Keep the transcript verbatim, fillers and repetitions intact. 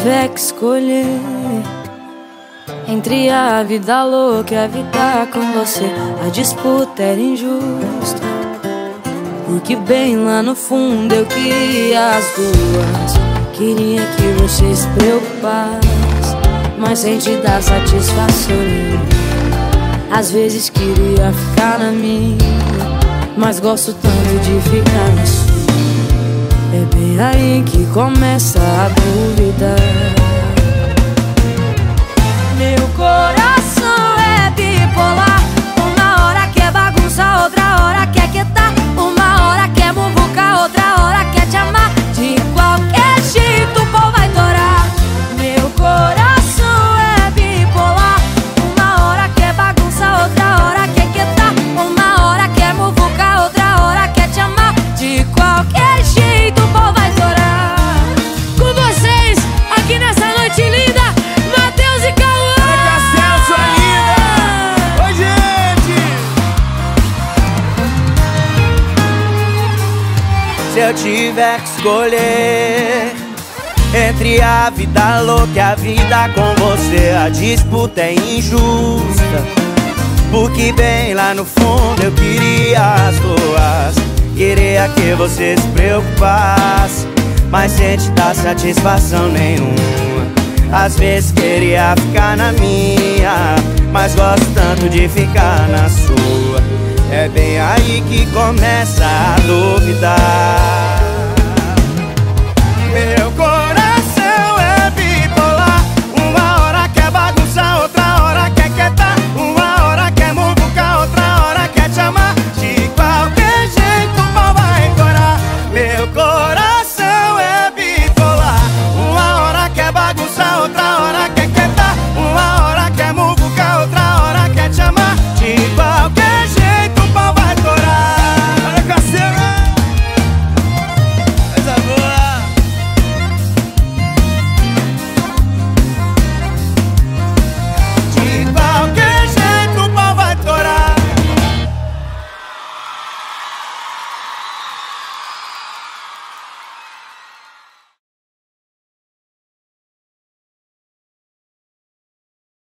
tiver que escolher entre a vida louca e a vida com você, a disputa era injusta, porque bem lá no fundo eu queria as duas. Queria que você se preocupasse, mas sem te dar satisfação nenhuma. Às vezes queria ficar na minha, mas gosto tanto de ficar na sua. É bem aí que começa a dúvida. Meu coração é bipolar. Uma hora quer bagunça, outra hora quer quietar. Uma hora quer muvuca, outra hora quer te amar. De qualquer jeito o pau vai torar. Meu coração é bipolar. Uma hora quer bagunça, outra hora quer quietar. Uma hora quer muvuca, outra hora quer te amar. De qualquer jeito o pau vai torar. Com vocês, aqui nessa noite linda, Matheus e Cauã. Se eu tiver que escolher entre a vida louca e a vida com você, a disputa é injusta, porque bem lá no fundo eu queria as duas. Queria que você se preocupasse, mas sem te dar satisfação nenhuma. Às vezes queria ficar na minha, mas gosto tanto de ficar na sua. É bem aí que começa a duvidar.